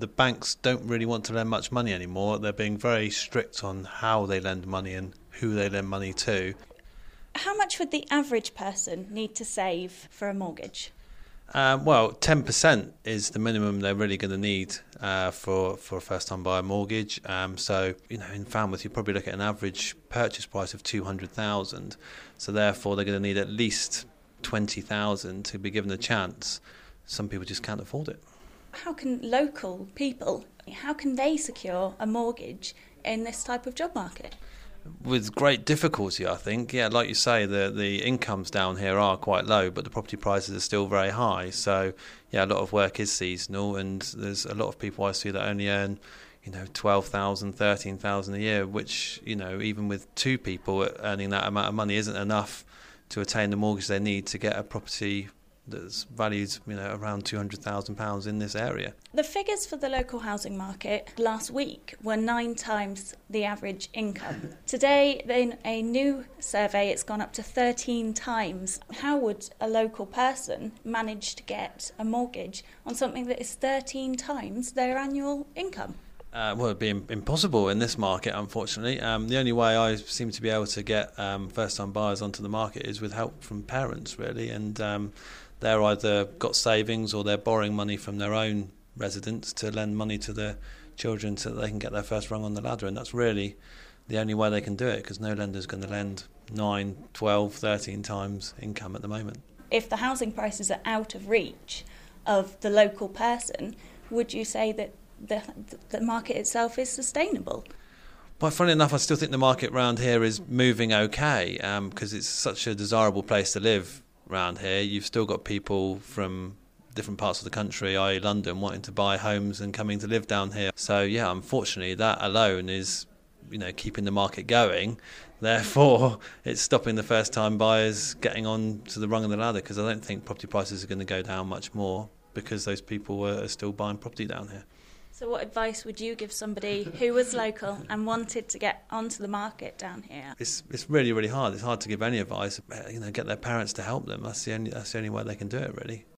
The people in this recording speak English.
the banks don't really want to lend much money anymore. They're being very strict on how they lend money and who they lend money to. How much would the average person need to save for a mortgage? Well, 10% is the minimum they're really going to need for a first-time buyer mortgage. So, in Falmouth, you probably look at an average purchase price of 200,000. So, therefore, they're going to need at least 20,000 to be given a chance. Some people just can't afford it. How can local people, how can they secure a mortgage in this type of job market? With great difficulty, I think. Yeah, like you say, the incomes down here are quite low, but the property prices are still very high. So, yeah, a lot of work is seasonal, and there's a lot of people I see that only earn, 12,000, 13,000 a year, which, even with two people earning that amount of money isn't enough to attain the mortgage they need to get a property that's valued, around £200,000 in this area. The figures for the local housing market last week were 9 times the average income. Today, in a new survey, it's gone up to 13 times. How would a local person manage to get a mortgage on something that is 13 times their annual income? Well, it'd be impossible in this market, unfortunately. The only way I seem to be able to get first-time buyers onto the market is with help from parents, really, and they're either got savings or they're borrowing money from their own residents to lend money to their children so that they can get their first rung on the ladder, and that's really the only way they can do it, because no lender's going to lend 9, 12, 13 times income at the moment. If the housing prices are out of reach of the local person, would you say that the market itself is sustainable? Well, funny enough, I still think the market around here is moving okay, because it's such a desirable place to live around here. You've still got people from different parts of the country, i.e. London, wanting to buy homes and coming to live down here. So, yeah, unfortunately, that alone is, keeping the market going. Therefore, it's stopping the first-time buyers getting on to the rung of the ladder, because I don't think property prices are going to go down much more because those people are still buying property down here. So what advice would you give somebody who was local and wanted to get onto the market down here? It's really, really hard. It's hard to give any advice. Get their parents to help them. That's the only way they can do it, really.